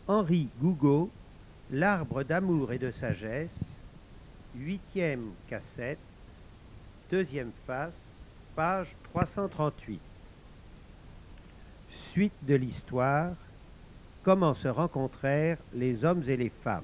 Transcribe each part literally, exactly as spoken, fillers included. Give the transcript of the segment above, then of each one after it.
Henri Gougaud, L'arbre d'amour et de sagesse, huitième cassette, deuxième face, page trois cent trente-huit. Suite de l'histoire, comment se rencontrèrent les hommes et les femmes.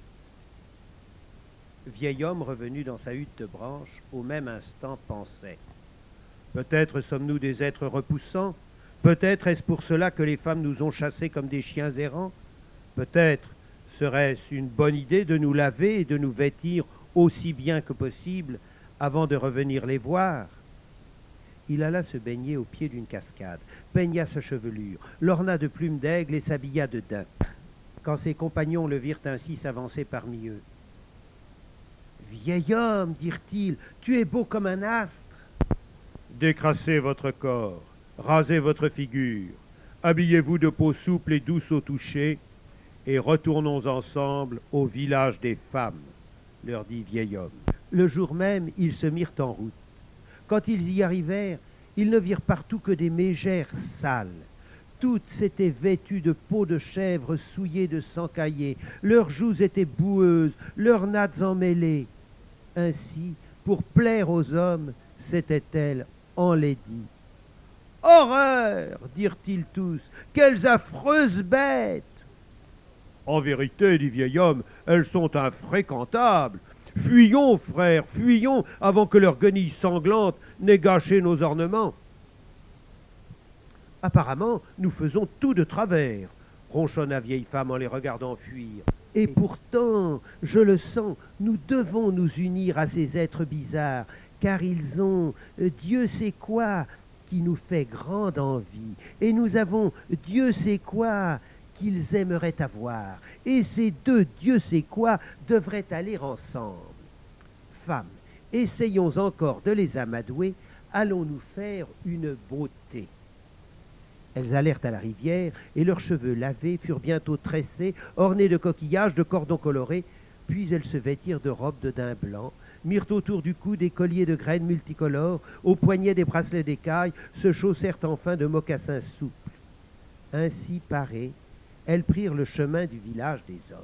Vieil homme revenu dans sa hutte de branche, au même instant pensait. Peut-être sommes-nous des êtres repoussants, peut-être est-ce pour cela que les femmes nous ont chassés comme des chiens errants, peut-être serait-ce une bonne idée de nous laver et de nous vêtir aussi bien que possible avant de revenir les voir. Il alla se baigner au pied d'une cascade, peigna sa chevelure, l'orna de plumes d'aigle et s'habilla de daim. Quand ses compagnons le virent ainsi s'avancer parmi eux. « Vieil homme, dirent-ils, tu es beau comme un astre. » « Décrassez votre corps, rasez votre figure, habillez-vous de peau souple et douce au toucher, et retournons ensemble au village des femmes, leur dit vieil homme. Le jour même, ils se mirent en route. Quand ils y arrivèrent, ils ne virent partout que des mégères sales. Toutes s'étaient vêtues de peau de chèvre souillée de sang caillé. Leurs joues étaient boueuses, leurs nattes emmêlées. Ainsi, pour plaire aux hommes, c'étaient-elles enlaidies. « Horreur !» dirent-ils tous. « Quelles affreuses bêtes !»« En vérité, dit vieil homme, elles sont infréquentables. Fuyons, frères, fuyons, avant que leurs guenilles sanglantes n'aient gâché nos ornements. » « Apparemment, nous faisons tout de travers, » ronchonna vieille femme en les regardant fuir. « Et pourtant, je le sens, nous devons nous unir à ces êtres bizarres, car ils ont, euh, Dieu sait quoi, qui nous fait grande envie, et nous avons, Dieu sait quoi, qu'ils aimeraient avoir, et ces deux Dieu sait quoi devraient aller ensemble. Femmes, essayons encore de les amadouer, allons-nous faire une beauté. » Elles allèrent à la rivière, et leurs cheveux lavés furent bientôt tressés, ornés de coquillages, de cordons colorés, puis elles se vêtirent de robes de daim blanc, mirent autour du cou des colliers de graines multicolores, aux poignets des bracelets d'écailles, se chaussèrent enfin de mocassins souples. Ainsi parées, elles prirent le chemin du village des hommes.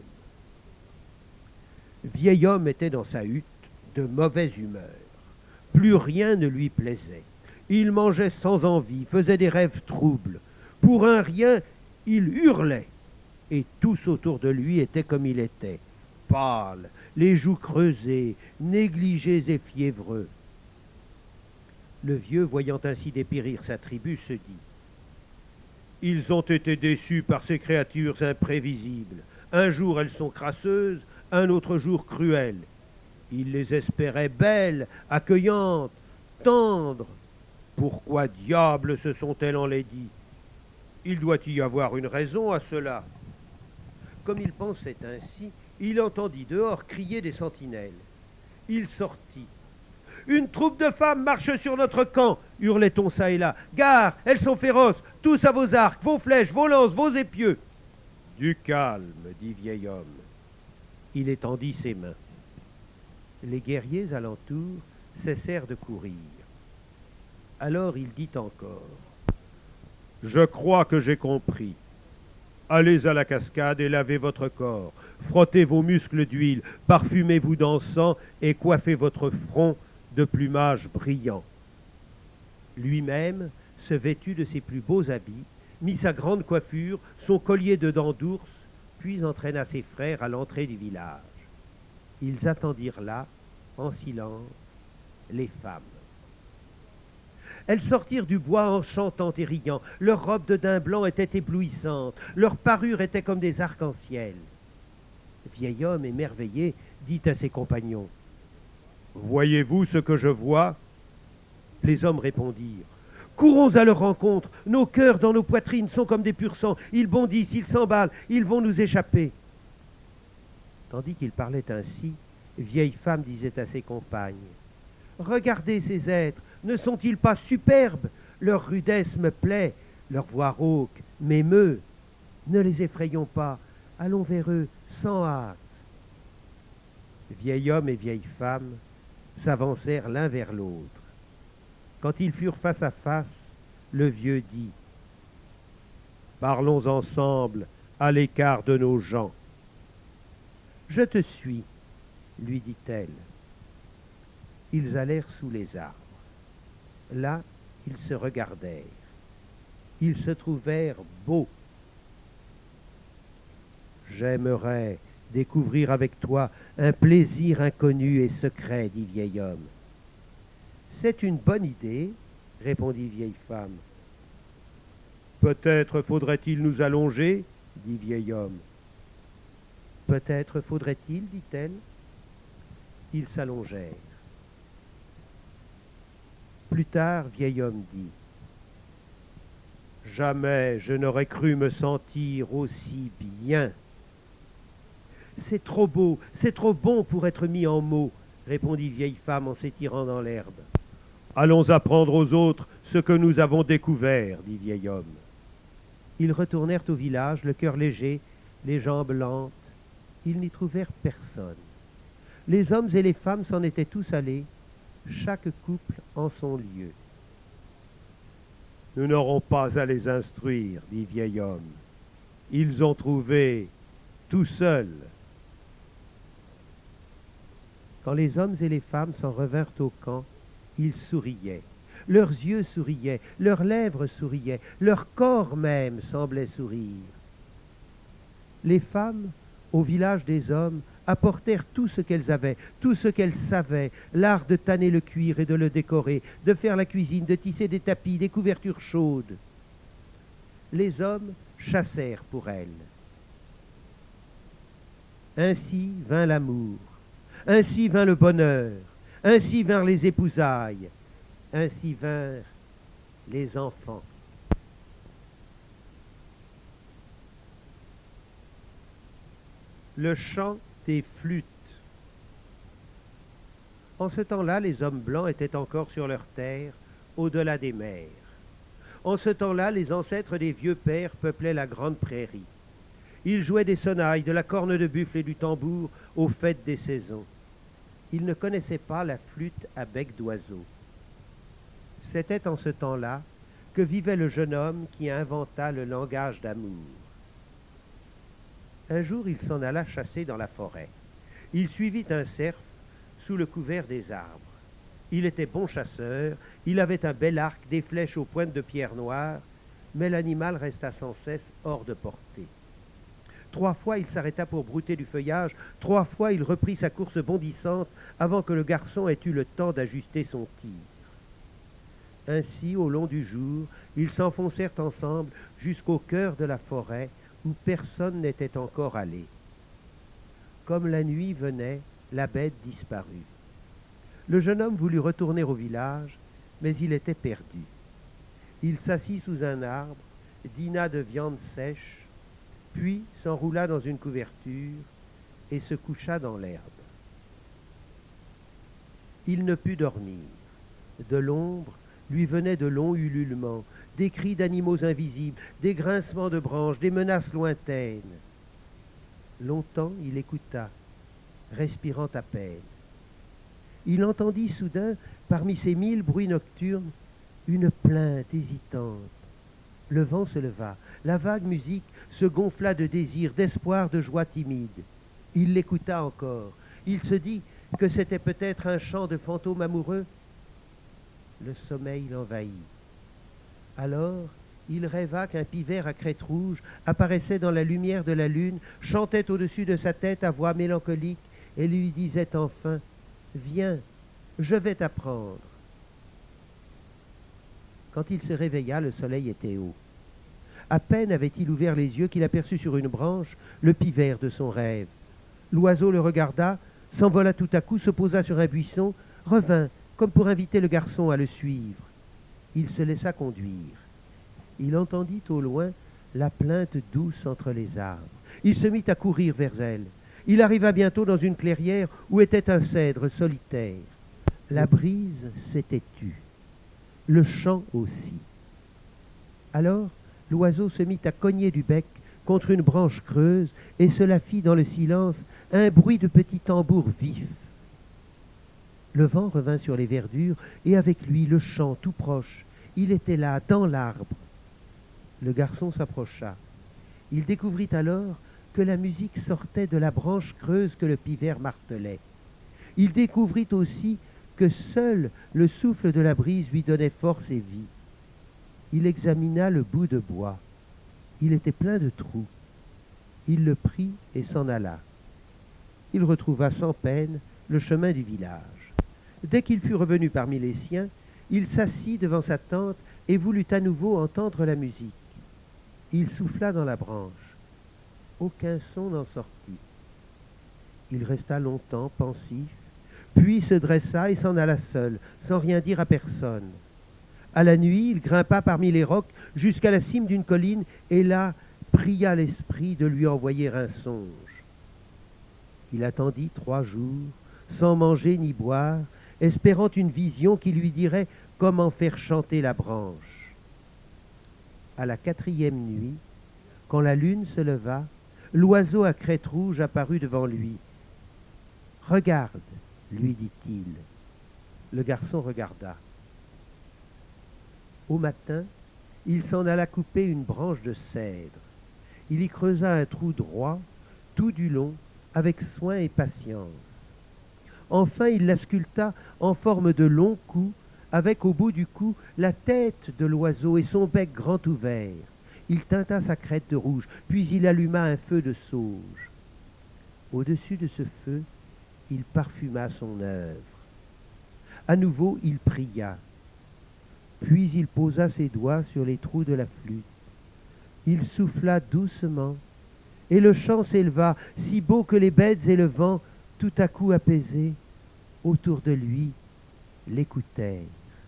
Vieil homme était dans sa hutte, de mauvaise humeur. Plus rien ne lui plaisait. Il mangeait sans envie, faisait des rêves troubles. Pour un rien, il hurlait. Et tous autour de lui étaient comme il était, pâles, les joues creusées, négligés et fiévreux. Le vieux, voyant ainsi dépérir sa tribu, se dit « Ils ont été déçus par ces créatures imprévisibles. Un jour elles sont crasseuses, un autre jour cruelles. Ils les espéraient belles, accueillantes, tendres. Pourquoi diable se sont-elles enlaidies? Il doit y avoir une raison à cela. » Comme il pensait ainsi, il entendit dehors crier des sentinelles. Il sortit. « Une troupe de femmes marche sur notre camp !» hurlait-on çà et là. « Gare, elles sont féroces, tous à vos arcs, vos flèches, vos lances, vos épieux !»« Du calme, dit vieil homme. » Il étendit ses mains. Les guerriers alentour cessèrent de courir. Alors il dit encore, « Je crois que j'ai compris. Allez à la cascade et lavez votre corps, frottez vos muscles d'huile, parfumez-vous d'encens et coiffez votre front de plumages brillants. » Lui-même se vêtut de ses plus beaux habits, mit sa grande coiffure, son collier de dents d'ours, puis entraîna ses frères à l'entrée du village. Ils attendirent là, en silence, les femmes. Elles sortirent du bois en chantant et riant. Leurs robes de daim blanc étaient éblouissantes. Leurs parures étaient comme des arcs-en-ciel. Vieil homme, émerveillé, dit à ses compagnons, « Voyez-vous ce que je vois ?» Les hommes répondirent, « Courons à leur rencontre. Nos cœurs dans nos poitrines sont comme des pur sang. Ils bondissent, ils s'emballent, ils vont nous échapper. » Tandis qu'ils parlaient ainsi, vieille femme disait à ses compagnes, « Regardez ces êtres. Ne sont-ils pas superbes? Leur rudesse me plaît, leur voix rauque m'émeut. Ne les effrayons pas, allons vers eux sans hâte. » Vieil homme et vieille femme s'avancèrent l'un vers l'autre. Quand ils furent face à face, le vieux dit « Parlons ensemble à l'écart de nos gens. Je te suis, lui dit-elle. Ils allèrent sous les arbres. Là, ils se regardèrent. Ils se trouvèrent beaux. J'aimerais découvrir avec toi un plaisir inconnu et secret, dit vieil homme. C'est une bonne idée, répondit vieille femme. Peut-être faudrait-il nous allonger, dit vieil homme. Peut-être faudrait-il, dit-elle. Ils s'allongèrent. Plus tard, vieil homme dit, jamais je n'aurais cru me sentir aussi bien. C'est trop beau, c'est trop bon pour être mis en mots, répondit vieille femme en s'étirant dans l'herbe. Allons apprendre aux autres ce que nous avons découvert, dit vieil homme. Ils retournèrent au village, le cœur léger, les jambes lentes. Ils n'y trouvèrent personne. Les hommes et les femmes s'en étaient tous allés, chaque couple en son lieu. Nous n'aurons pas à les instruire, dit vieil homme. Ils ont trouvé tout seuls. Quand les hommes et les femmes s'en revinrent au camp, ils souriaient. Leurs yeux souriaient, leurs lèvres souriaient, leur corps même semblait sourire. Les femmes, au village des hommes, apportèrent tout ce qu'elles avaient, tout ce qu'elles savaient, l'art de tanner le cuir et de le décorer, de faire la cuisine, de tisser des tapis, des couvertures chaudes. Les hommes chassèrent pour elles. Ainsi vint l'amour, ainsi vint le bonheur, ainsi vinrent les épousailles, ainsi vinrent les enfants. Le chant des flûtes. En ce temps-là, les hommes blancs étaient encore sur leur terre, au-delà des mers. En ce temps-là, les ancêtres des vieux pères peuplaient la grande prairie. Ils jouaient des sonnailles, de la corne de buffle et du tambour aux fêtes des saisons. Ils ne connaissaient pas la flûte à bec d'oiseau. C'était en ce temps-là que vivait le jeune homme qui inventa le langage d'amour. Un jour, il s'en alla chasser dans la forêt. Il suivit un cerf sous le couvert des arbres. Il était bon chasseur, il avait un bel arc, des flèches aux pointes de pierre noire, mais l'animal resta sans cesse hors de portée. Trois fois, il s'arrêta pour brouter du feuillage, trois fois, il reprit sa course bondissante avant que le garçon ait eu le temps d'ajuster son tir. Ainsi, au long du jour, ils s'enfoncèrent ensemble jusqu'au cœur de la forêt, où personne n'était encore allé. Comme la nuit venait, la bête disparut. Le jeune homme voulut retourner au village, mais il était perdu. Il s'assit sous un arbre, dîna de viande sèche, puis s'enroula dans une couverture et se coucha dans l'herbe. Il ne put dormir. De l'ombre lui venaient de longs ululements, des cris d'animaux invisibles, des grincements de branches, des menaces lointaines. Longtemps il écouta, respirant à peine. Il entendit soudain, parmi ces mille bruits nocturnes, une plainte hésitante. Le vent se leva, la vague musique se gonfla de désir, d'espoir, de joie timide. Il l'écouta encore. Il se dit que c'était peut-être un chant de fantôme amoureux. Le sommeil l'envahit. Alors, il rêva qu'un pivert à crête rouge apparaissait dans la lumière de la lune, chantait au-dessus de sa tête à voix mélancolique et lui disait enfin « Viens, je vais t'apprendre ». Quand il se réveilla, le soleil était haut. À peine avait-il ouvert les yeux qu'il aperçut sur une branche le pivert de son rêve. L'oiseau le regarda, s'envola tout à coup, se posa sur un buisson, revint comme pour inviter le garçon à le suivre. Il se laissa conduire. Il entendit au loin la plainte douce entre les arbres. Il se mit à courir vers elle. Il arriva bientôt dans une clairière où était un cèdre solitaire. La brise s'était tue. Le chant aussi. Alors, l'oiseau se mit à cogner du bec contre une branche creuse et cela fit dans le silence un bruit de petits tambours vifs. Le vent revint sur les verdures et avec lui le chant tout proche. Il était là, dans l'arbre. Le garçon s'approcha. Il découvrit alors que la musique sortait de la branche creuse que le pivert martelait. Il découvrit aussi que seul le souffle de la brise lui donnait force et vie. Il examina le bout de bois. Il était plein de trous. Il le prit et s'en alla. Il retrouva sans peine le chemin du village. Dès qu'il fut revenu parmi les siens, il s'assit devant sa tente et voulut à nouveau entendre la musique. Il souffla dans la branche. Aucun son n'en sortit. Il resta longtemps pensif, puis se dressa et s'en alla seul, sans rien dire à personne. À la nuit, il grimpa parmi les rocs jusqu'à la cime d'une colline et là pria l'esprit de lui envoyer un songe. Il attendit trois jours, sans manger ni boire, espérant une vision qui lui dirait comment faire chanter la branche. À la quatrième nuit, quand la lune se leva, l'oiseau à crête rouge apparut devant lui. « Regarde, lui dit-il. » Le garçon regarda. Au matin, il s'en alla couper une branche de cèdre. Il y creusa un trou droit, tout du long, avec soin et patience. Enfin, il la sculpta en forme de long cou, avec au bout du cou la tête de l'oiseau et son bec grand ouvert. Il teinta sa crête de rouge, puis il alluma un feu de sauge. Au-dessus de ce feu, il parfuma son œuvre. À nouveau, il pria. Puis il posa ses doigts sur les trous de la flûte. Il souffla doucement, et le chant s'éleva, si beau que les bêtes et le vent, tout à coup apaisés, autour de lui, l'écoutèrent.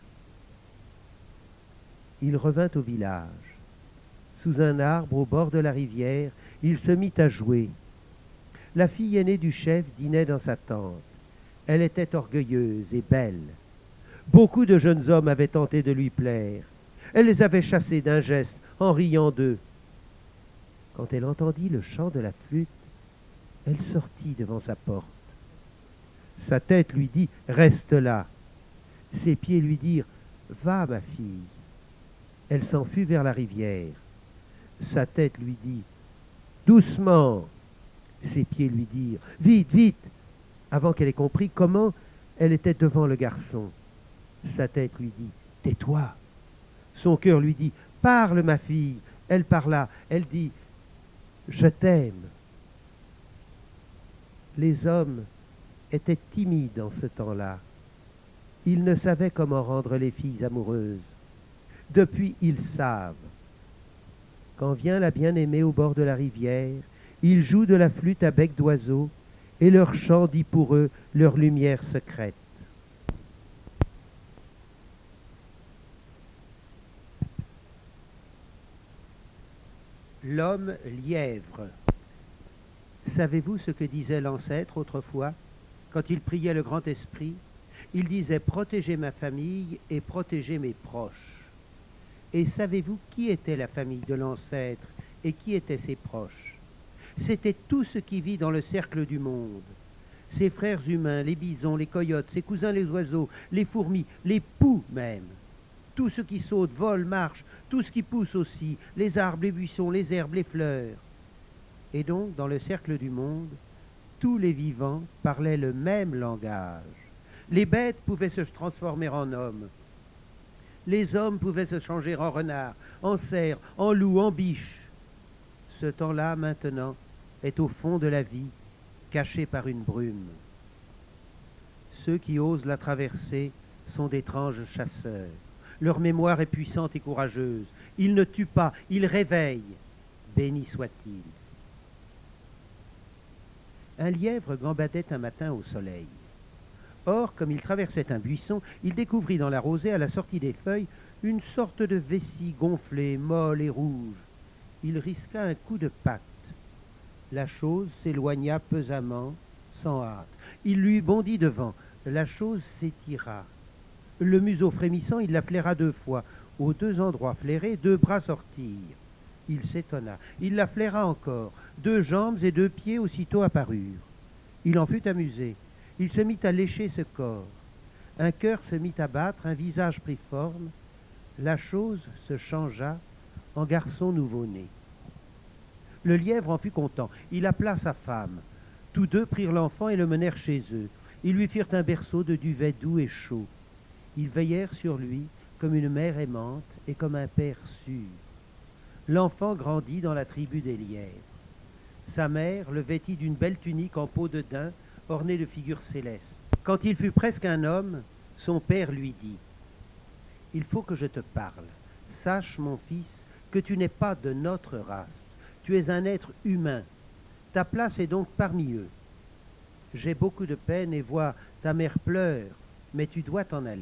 Il revint au village. Sous un arbre au bord de la rivière, il se mit à jouer. La fille aînée du chef dînait dans sa tente. Elle était orgueilleuse et belle. Beaucoup de jeunes hommes avaient tenté de lui plaire. Elle les avait chassés d'un geste, en riant d'eux. Quand elle entendit le chant de la flûte, elle sortit devant sa porte. Sa tête lui dit « Reste là ». Ses pieds lui dirent « Va, ma fille ». Elle s'en fut vers la rivière. Sa tête lui dit « Doucement ». Ses pieds lui dirent « Vite, vite !» avant qu'elle ait compris comment elle était devant le garçon. Sa tête lui dit « Tais-toi ». Son cœur lui dit « Parle, ma fille ». Elle parla, elle dit « Je t'aime ». Les hommes étaient timides en ce temps-là. Ils ne savaient comment rendre les filles amoureuses. Depuis, ils savent. Quand vient la bien-aimée au bord de la rivière, ils jouent de la flûte à bec d'oiseau, et leur chant dit pour eux leur lumière secrète. L'homme lièvre. Savez-vous ce que disait l'ancêtre autrefois, quand il priait le grand esprit? Il disait « Protégez ma famille et protégez mes proches ». Et savez-vous qui était la famille de l'ancêtre et qui étaient ses proches? C'était tout ce qui vit dans le cercle du monde. Ses frères humains, les bisons, les coyotes, ses cousins les oiseaux, les fourmis, les poux même. Tout ce qui saute, vole, marche, tout ce qui pousse aussi, les arbres, les buissons, les herbes, les fleurs. Et donc, dans le cercle du monde, tous les vivants parlaient le même langage. Les bêtes pouvaient se transformer en hommes. Les hommes pouvaient se changer en renards, en cerfs, en loups, en biches. Ce temps-là, maintenant, est au fond de la vie, caché par une brume. Ceux qui osent la traverser sont d'étranges chasseurs. Leur mémoire est puissante et courageuse. Ils ne tuent pas, ils réveillent. Béni soit-il. Un lièvre gambadait un matin au soleil. Or, comme il traversait un buisson, il découvrit dans la rosée, à la sortie des feuilles, une sorte de vessie gonflée, molle et rouge. Il risqua un coup de patte. La chose s'éloigna pesamment, sans hâte. Il lui bondit devant. La chose s'étira. Le museau frémissant, il la flaira deux fois. Aux deux endroits flairés, deux bras sortirent. Il s'étonna. Il la flaira encore. Deux jambes et deux pieds aussitôt apparurent. Il en fut amusé. Il se mit à lécher ce corps. Un cœur se mit à battre, un visage prit forme. La chose se changea en garçon nouveau-né. Le lièvre en fut content. Il appela sa femme. Tous deux prirent l'enfant et le menèrent chez eux. Ils lui firent un berceau de duvet doux et chaud. Ils veillèrent sur lui comme une mère aimante et comme un père sûr. L'enfant grandit dans la tribu des lièvres. Sa mère le vêtit d'une belle tunique en peau de daim ornée de figures célestes. Quand il fut presque un homme, son père lui dit « Il faut que je te parle. Sache, mon fils, que tu n'es pas de notre race. Tu es un être humain. Ta place est donc parmi eux. J'ai beaucoup de peine et vois ta mère pleure, mais tu dois t'en aller. »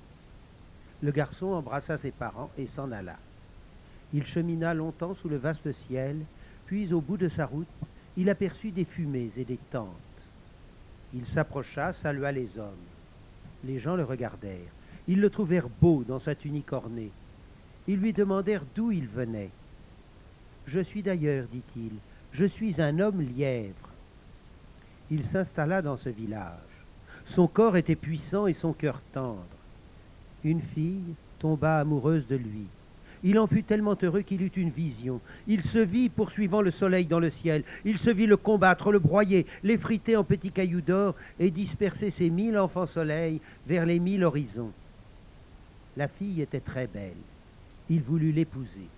Le garçon embrassa ses parents et s'en alla. Il chemina longtemps sous le vaste ciel, puis au bout de sa route, il aperçut des fumées et des tentes. Il s'approcha, salua les hommes. Les gens le regardèrent. Ils le trouvèrent beau dans sa tunique ornée. Ils lui demandèrent d'où il venait. « Je suis d'ailleurs, dit-il, je suis un homme lièvre. » Il s'installa dans ce village. Son corps était puissant et son cœur tendre. Une fille tomba amoureuse de lui. Il en fut tellement heureux qu'il eut une vision. Il se vit poursuivant le soleil dans le ciel. Il se vit le combattre, le broyer, l'effriter en petits cailloux d'or et disperser ses mille enfants soleils vers les mille horizons. La fille était très belle. Il voulut l'épouser.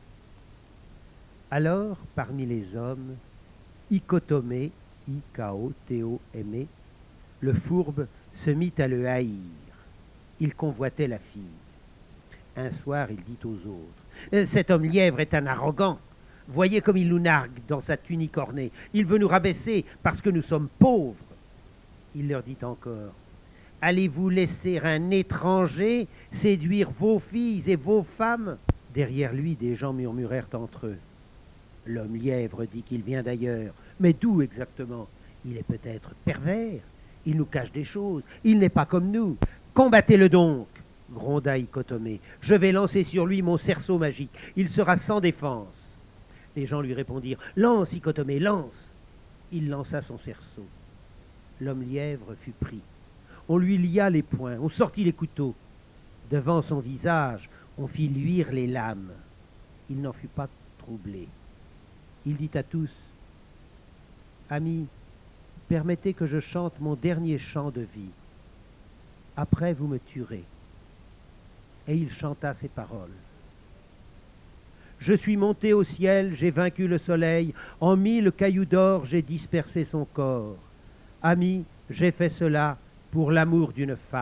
Alors, parmi les hommes, Ikotomé, I K O T O M E, le fourbe se mit à le haïr. Il convoitait la fille. Un soir, il dit aux autres, « Cet homme lièvre est un arrogant. Voyez comme il nous nargue dans sa tunique ornée. Il veut nous rabaisser parce que nous sommes pauvres. » Il leur dit encore, « Allez-vous laisser un étranger séduire vos filles et vos femmes ?» Derrière lui, des gens murmurèrent entre eux. L'homme lièvre dit qu'il vient d'ailleurs. Mais d'où exactement? Il est peut-être pervers. Il nous cache des choses. Il n'est pas comme nous. Combattez-le donc, gronda Ikotomé. Je vais lancer sur lui mon cerceau magique. Il sera sans défense. Les gens lui répondirent, lance, Ikotomé, lance. Il lança son cerceau. L'homme lièvre fut pris. On lui lia les poings, on sortit les couteaux. Devant son visage, on fit luire les lames. Il n'en fut pas troublé. Il dit à tous, « Amis, permettez que je chante mon dernier chant de vie. Après, vous me tuerez. » Et il chanta ces paroles. « Je suis monté au ciel, j'ai vaincu le soleil, en mille cailloux d'or, j'ai dispersé son corps. Amis, j'ai fait cela pour l'amour d'une femme. »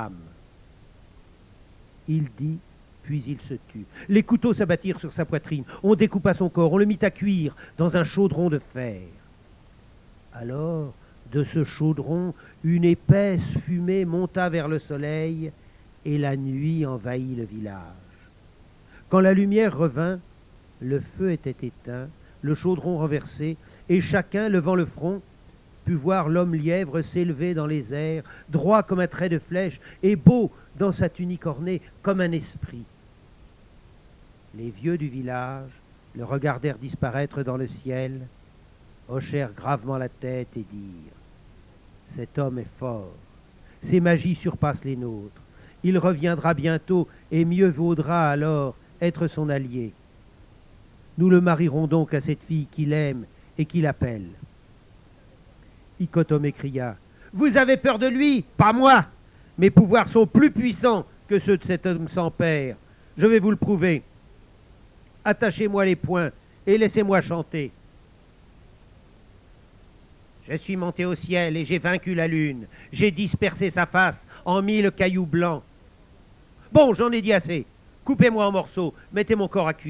Il dit, puis il se tut. Les couteaux s'abattirent sur sa poitrine. On découpa son corps, on le mit à cuire dans un chaudron de fer. Alors, de ce chaudron, une épaisse fumée monta vers le soleil et la nuit envahit le village. Quand la lumière revint, le feu était éteint, le chaudron renversé, et chacun, levant le front, put voir l'homme lièvre s'élever dans les airs, droit comme un trait de flèche, et beau dans sa tunique ornée comme un esprit. Les vieux du village le regardèrent disparaître dans le ciel, hochèrent gravement la tête et dirent « Cet homme est fort, ses magies surpassent les nôtres, il reviendra bientôt et mieux vaudra alors être son allié. Nous le marierons donc à cette fille qu'il aime et qu'il appelle. » Ikotomé cria « Vous avez peur de lui? Pas moi! Mes pouvoirs sont plus puissants que ceux de cet homme sans père. Je vais vous le prouver. Attachez-moi les poings et laissez-moi chanter. Je suis monté au ciel et j'ai vaincu la lune. J'ai dispersé sa face en mille cailloux blancs. Bon, j'en ai dit assez. Coupez-moi en morceaux, mettez mon corps à cuire. »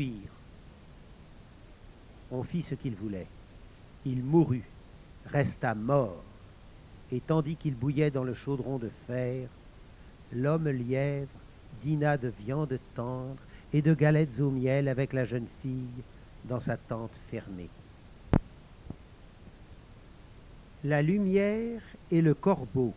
On fit ce qu'il voulait. Il mourut, resta mort, et tandis qu'il bouillait dans le chaudron de fer, l'homme lièvre dîna de viande tendre et de galettes au miel avec la jeune fille dans sa tente fermée. La lumière et le corbeau.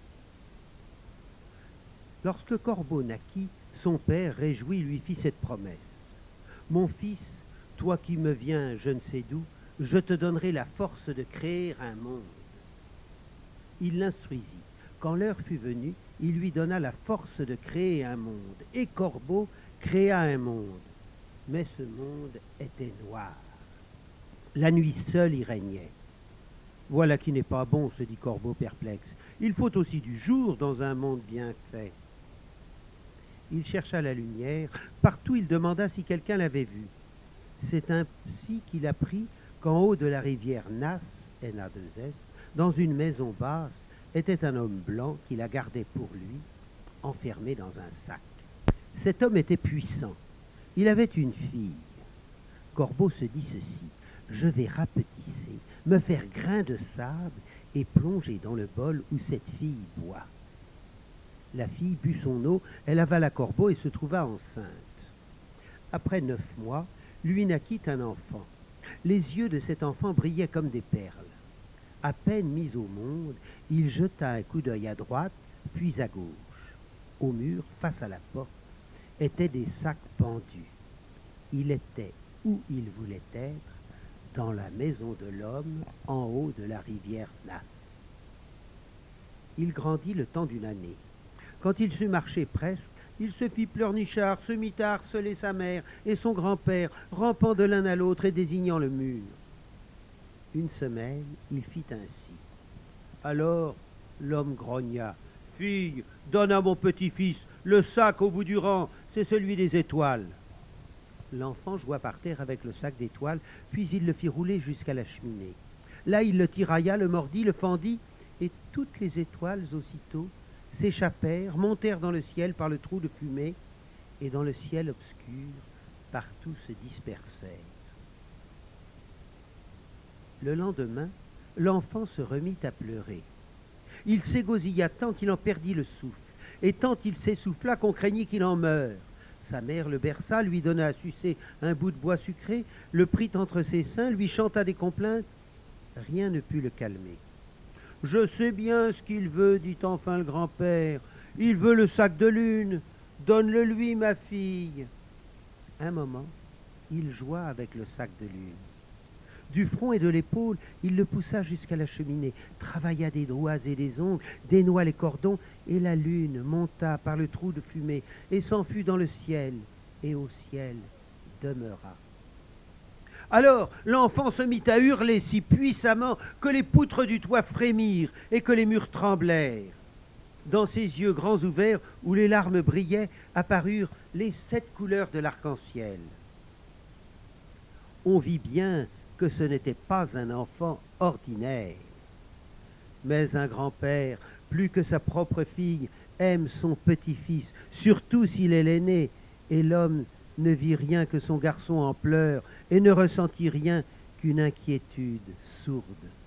Lorsque Corbeau naquit, son père, réjoui, lui fit cette promesse. « Mon fils, toi qui me viens je ne sais d'où, je te donnerai la force de créer un monde. » Il l'instruisit. Quand l'heure fut venue, il lui donna la force de créer un monde. Et Corbeau créa un monde. Mais ce monde était noir. La nuit seule y régnait. Voilà qui n'est pas bon, se dit Corbeau perplexe. Il faut aussi du jour dans un monde bien fait. Il chercha la lumière. Partout il demanda si quelqu'un l'avait vu. C'est ainsi qu'il apprit qu'en haut de la rivière Nas, N A deux S, dans une maison basse, était un homme blanc qui la gardait pour lui, enfermé dans un sac. Cet homme était puissant. Il avait une fille. Corbeau se dit ceci: je vais rapetisser, me faire grain de sable et plonger dans le bol où cette fille boit. La fille but son eau, elle avala Corbeau et se trouva enceinte. Après neuf mois, lui naquit un enfant. Les yeux de cet enfant brillaient comme des perles. À peine mis au monde, il jeta un coup d'œil à droite, puis à gauche. Au mur, face à la porte, étaient des sacs pendus. Il était où il voulait être, dans la maison de l'homme, en haut de la rivière Nas. Il grandit le temps d'une année. Quand il sut marcher presque, il se fit pleurnichard, se mit à harceler sa mère et son grand-père, rampant de l'un à l'autre et désignant le mur. Une semaine, il fit ainsi. Alors, l'homme grogna. « Fille, donne à mon petit-fils le sac au bout du rang, c'est celui des étoiles. » L'enfant joua par terre avec le sac d'étoiles, puis il le fit rouler jusqu'à la cheminée. Là, il le tirailla, le mordit, le fendit, et toutes les étoiles aussitôt s'échappèrent, montèrent dans le ciel par le trou de fumée, et dans le ciel obscur, partout se dispersèrent. Le lendemain, l'enfant se remit à pleurer. Il s'égosilla tant qu'il en perdit le souffle, et tant il s'essouffla qu'on craignit qu'il en meure. Sa mère le berça, lui donna à sucer un bout de bois sucré, le prit entre ses seins, lui chanta des complaintes. Rien ne put le calmer. « Je sais bien ce qu'il veut, dit enfin le grand-père. Il veut le sac de lune. Donne-le lui, ma fille. » Un moment, il joua avec le sac de lune. Du front et de l'épaule, il le poussa jusqu'à la cheminée, travailla des doigts et des ongles, dénoua les cordons, et la lune monta par le trou de fumée et s'enfuit dans le ciel, et au ciel demeura. Alors l'enfant se mit à hurler si puissamment que les poutres du toit frémirent et que les murs tremblèrent. Dans ses yeux grands ouverts, où les larmes brillaient, apparurent les sept couleurs de l'arc-en-ciel. On vit bien que ce n'était pas un enfant ordinaire. Mais un grand-père, plus que sa propre fille, aime son petit-fils, surtout s'il est l'aîné, et l'homme ne vit rien que son garçon en pleurs et ne ressentit rien qu'une inquiétude sourde.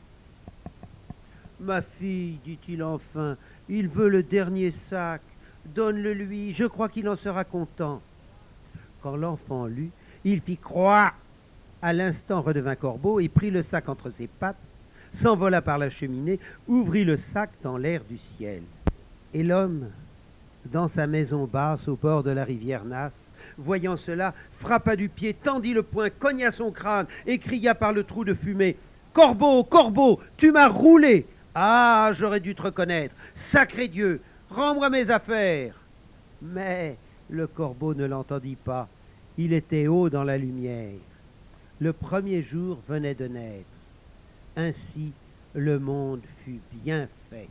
« Ma fille, dit-il enfin, il veut le dernier sac, donne-le lui, je crois qu'il en sera content. » Quand l'enfant lut, il fit croix. À l'instant redevint Corbeau et prit le sac entre ses pattes, s'envola par la cheminée, ouvrit le sac dans l'air du ciel. Et l'homme, dans sa maison basse au bord de la rivière Nas, voyant cela, frappa du pied, tendit le poing, cogna son crâne et cria par le trou de fumée: « Corbeau, Corbeau, tu m'as roulé! Ah, j'aurais dû te reconnaître! Sacré Dieu, rends-moi mes affaires !» Mais le corbeau ne l'entendit pas. Il était haut dans la lumière. Le premier jour venait de naître. Ainsi, le monde fut bien fait.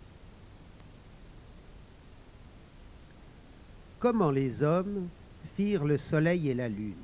Comment les hommes firent le soleil et la lune.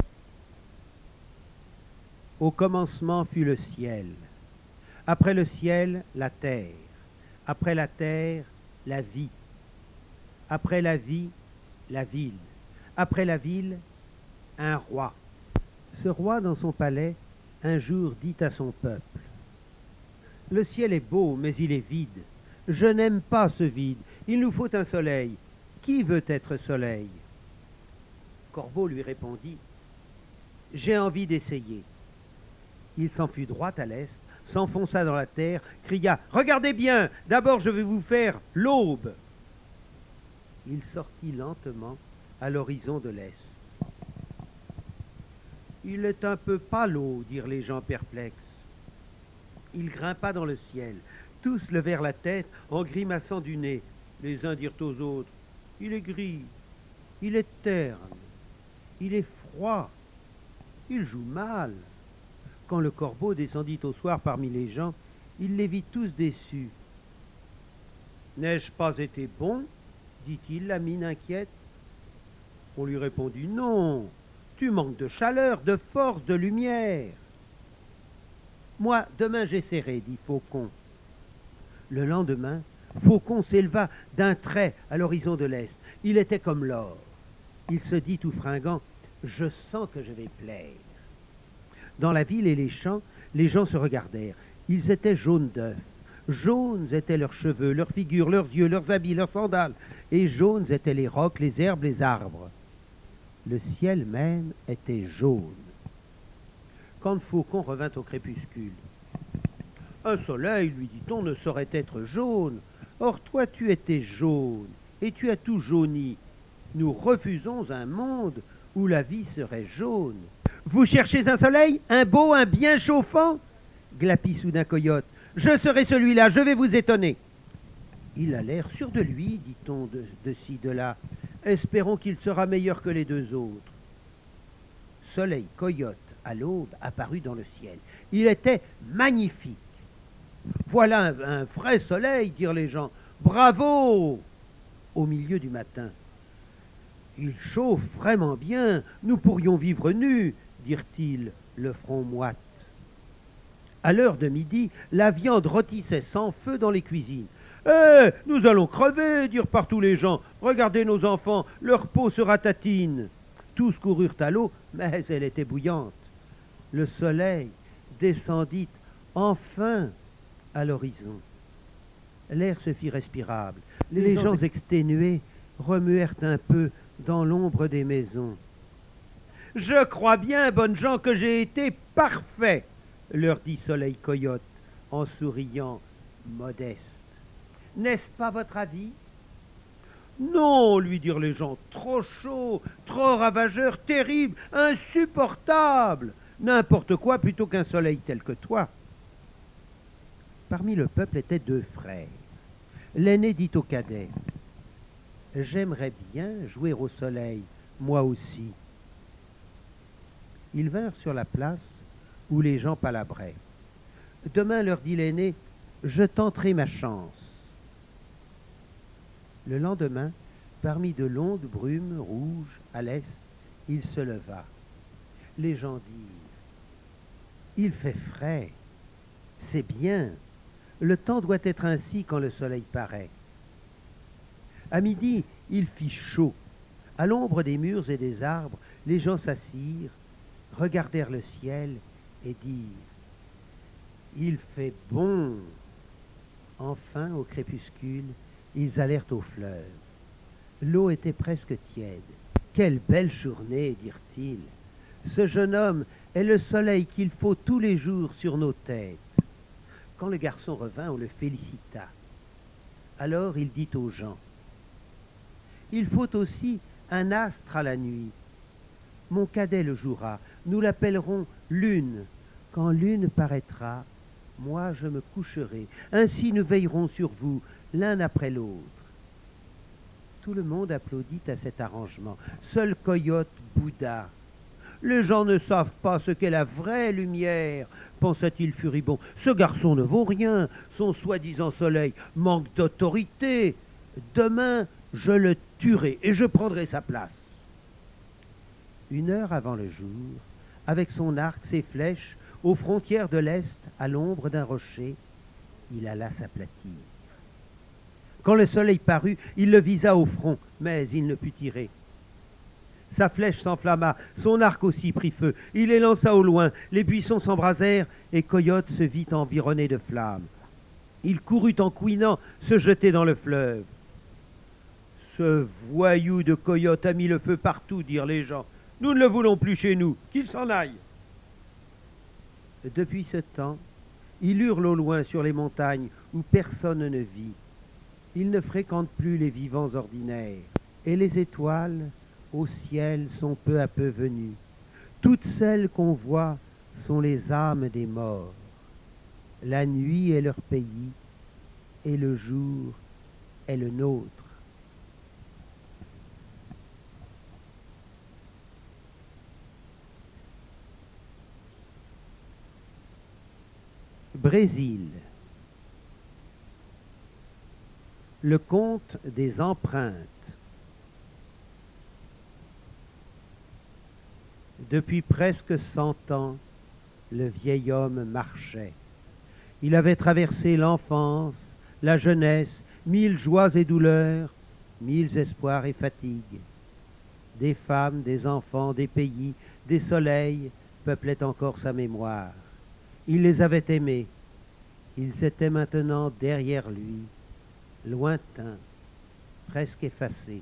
Au commencement fut le ciel. Après le ciel, la terre. Après la terre, la vie. Après la vie, la ville. Après la ville, un roi. Ce roi, dans son palais, un jour dit à son peuple: « Le ciel est beau, mais il est vide. Je n'aime pas ce vide. Il nous faut un soleil. Qui veut être soleil ?» Corbeau lui répondit: « J'ai envie d'essayer. » Il s'enfuit droit à l'est, s'enfonça dans la terre, cria: « Regardez bien, d'abord je vais vous faire l'aube. » Il sortit lentement à l'horizon de l'est. « Il est un peu pâle, dirent les gens perplexes. » Il grimpa dans le ciel. Tous levèrent la tête en grimaçant du nez. Les uns dirent aux autres: « Il est gris, il est terne, il est froid, il joue mal. » Quand le corbeau descendit au soir parmi les gens, il les vit tous déçus. « N'ai-je pas été bon ?» dit-il, la mine inquiète. On lui répondit « Non, tu manques de chaleur, de force, de lumière. »« Moi, demain j'essaierai, dit Faucon. » Le lendemain, Faucon s'éleva d'un trait à l'horizon de l'Est. Il était comme l'or. Il se dit tout fringant « Je sens que je vais plaire. » Dans la ville et les champs, les gens se regardèrent. Ils étaient jaunes d'œufs. Jaunes étaient leurs cheveux, leurs figures, leurs yeux, leurs habits, leurs sandales. Et jaunes étaient les rocs, les herbes, les arbres. Le ciel même était jaune. Quand Faucon revint au crépuscule, « Un soleil, lui dit-on, ne saurait être jaune. Or toi tu étais jaune, et tu as tout jauni. Nous refusons un monde où la vie serait jaune. »« Vous cherchez un soleil, un beau, un bien chauffant ?» glapit soudain Coyote. « Je serai celui-là, je vais vous étonner. » Il a l'air sûr de lui, dit-on de, de ci, de là. Espérons qu'il sera meilleur que les deux autres. Soleil Coyote, à l'aube, apparut dans le ciel. Il était magnifique. « Voilà un, un vrai soleil, dirent les gens. Bravo !» Au milieu du matin. « Il chauffe vraiment bien, nous pourrions vivre nus, dirent-ils, le front moite. À l'heure de midi, la viande rôtissait sans feu dans les cuisines. « Eh, nous allons crever, dirent partout les gens. Regardez nos enfants, leur peau se ratatine. » Tous coururent à l'eau, mais elle était bouillante. Le soleil descendit enfin à l'horizon. L'air se fit respirable. Les, les gens exténués remuèrent un peu dans l'ombre des maisons. « Je crois bien, bonnes gens, que j'ai été parfait, » leur dit Soleil Coyote en souriant modeste. « N'est-ce pas votre avis ?»« Non, lui dirent les gens, trop chaud, trop ravageur, terrible, insupportable. N'importe quoi plutôt qu'un soleil tel que toi. » Parmi le peuple étaient deux frères. L'aîné dit au cadet, « J'aimerais bien jouer au soleil, moi aussi. » Ils vinrent sur la place où les gens palabraient. « Demain, leur dit l'aîné, je tenterai ma chance. » Le lendemain, parmi de longues brumes rouges à l'est, il se leva. Les gens dirent, « Il fait frais, c'est bien, le temps doit être ainsi quand le soleil paraît. » À midi, il fit chaud. À l'ombre des murs et des arbres, les gens s'assirent, regardèrent le ciel et dirent, « Il fait bon. » Enfin, au crépuscule, ils allèrent au fleuve. L'eau était presque tiède. « Quelle belle journée, dirent-ils. Ce jeune homme est le soleil qu'il faut tous les jours sur nos têtes. » Quand le garçon revint, on le félicita. Alors il dit aux gens, « Il faut aussi un astre à la nuit. Mon cadet le jouera, nous l'appellerons Lune. Quand Lune paraîtra, moi je me coucherai. Ainsi nous veillerons sur vous, l'un après l'autre. » Tout le monde applaudit à cet arrangement. Seul Coyote bouda. « Les gens ne savent pas ce qu'est la vraie lumière, » pensa-t-il furibond. « Ce garçon ne vaut rien, son soi-disant soleil manque d'autorité. Demain, je le tuerai et je prendrai sa place. » Une heure avant le jour, avec son arc, ses flèches, aux frontières de l'Est, à l'ombre d'un rocher, il alla s'aplatir. Quand le soleil parut, il le visa au front, mais il ne put tirer. Sa flèche s'enflamma, son arc aussi prit feu. Il les lança au loin, les buissons s'embrasèrent et Coyote se vit environné de flammes. Il courut en couinant se jeter dans le fleuve. « Ce voyou de Coyote a mis le feu partout, dirent les gens. Nous ne le voulons plus chez nous, qu'il s'en aille. » Depuis ce temps, il hurle au loin sur les montagnes où personne ne vit. Il ne fréquente plus les vivants ordinaires. Et les étoiles au ciel sont peu à peu venues. Toutes celles qu'on voit sont les âmes des morts. La nuit est leur pays et le jour est le nôtre. Brésil. Le conte des empreintes. Depuis presque cent ans, le vieil homme marchait. Il avait traversé l'enfance, la jeunesse, mille joies et douleurs, mille espoirs et fatigues. Des femmes, des enfants, des pays, des soleils peuplaient encore sa mémoire. Il les avait aimés. Ils étaient maintenant derrière lui, lointains, presque effacés.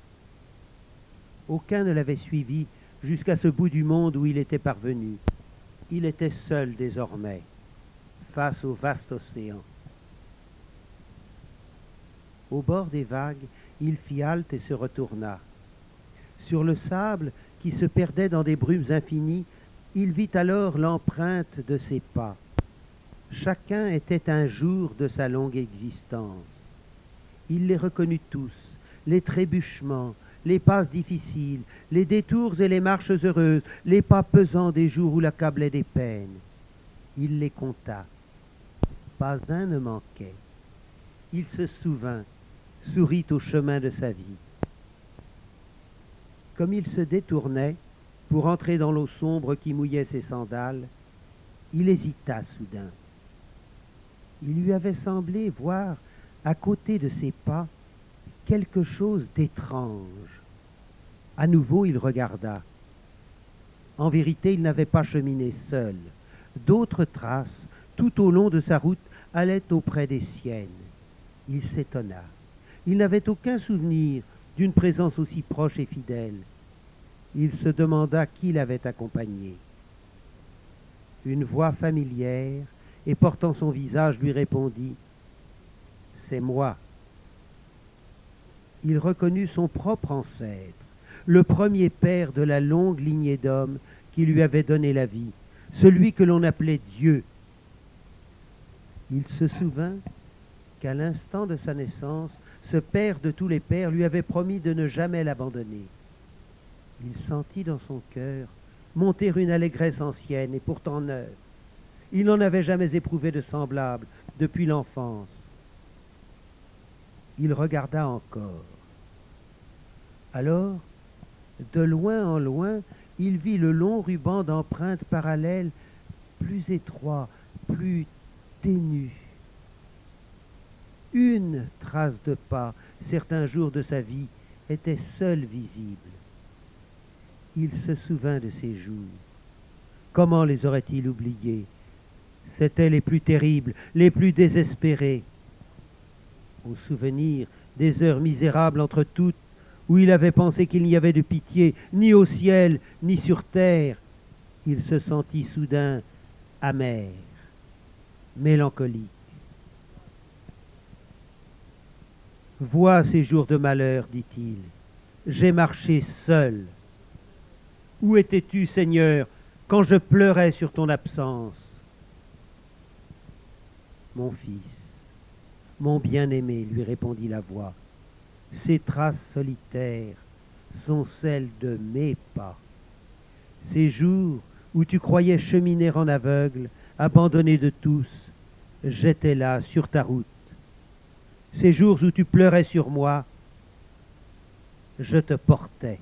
Aucun ne l'avait suivi jusqu'à ce bout du monde où il était parvenu. Il était seul désormais, face au vaste océan. Au bord des vagues, il fit halte et se retourna. Sur le sable, qui se perdait dans des brumes infinies, il vit alors l'empreinte de ses pas. Chacun était un jour de sa longue existence. Il les reconnut tous, les trébuchements, les passes difficiles, les détours et les marches heureuses, les pas pesants des jours où l'accablaient des peines. Il les compta. Pas un ne manquait. Il se souvint, sourit au chemin de sa vie. Comme il se détournait pour entrer dans l'eau sombre qui mouillait ses sandales, il hésita soudain. Il lui avait semblé voir à côté de ses pas quelque chose d'étrange. À nouveau, il regarda. En vérité, il n'avait pas cheminé seul. D'autres traces, tout au long de sa route, allaient auprès des siennes. Il s'étonna. Il n'avait aucun souvenir d'une présence aussi proche et fidèle. Il se demanda qui l'avait accompagné. Une voix familière et portant son visage lui répondit « C'est moi ». Il reconnut son propre ancêtre, le premier père de la longue lignée d'hommes qui lui avait donné la vie, celui que l'on appelait Dieu. Il se souvint qu'à l'instant de sa naissance, ce père de tous les pères lui avait promis de ne jamais l'abandonner. Il sentit dans son cœur monter une allégresse ancienne et pourtant neuve. Il n'en avait jamais éprouvé de semblable depuis l'enfance. Il regarda encore. Alors, de loin en loin, il vit le long ruban d'empreintes parallèles, plus étroit, plus ténu. Une trace de pas, certains jours de sa vie, était seule visible. Il se souvint de ces jours. Comment les aurait-il oubliés? C'étaient les plus terribles, les plus désespérés. Au souvenir des heures misérables entre toutes, où il avait pensé qu'il n'y avait de pitié, ni au ciel, ni sur terre, il se sentit soudain amer, mélancolique. « Vois ces jours de malheur, dit-il, j'ai marché seul. Où étais-tu, Seigneur, quand je pleurais sur ton absence? Mon fils, mon bien-aimé, lui répondit la voix, ces traces solitaires sont celles de mes pas. Ces jours où tu croyais cheminer en aveugle, abandonné de tous, j'étais là sur ta route. Ces jours où tu pleurais sur moi, je te portais.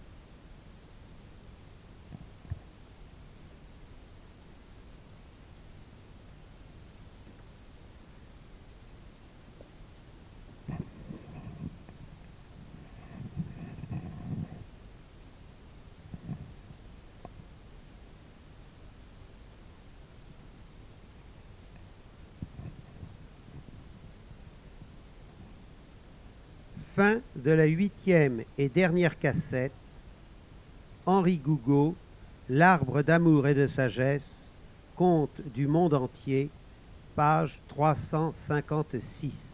Fin de la huitième et dernière cassette. Henri Gougaud, L'arbre d'amour et de sagesse, Conte du monde entier, page trois cent cinquante-six.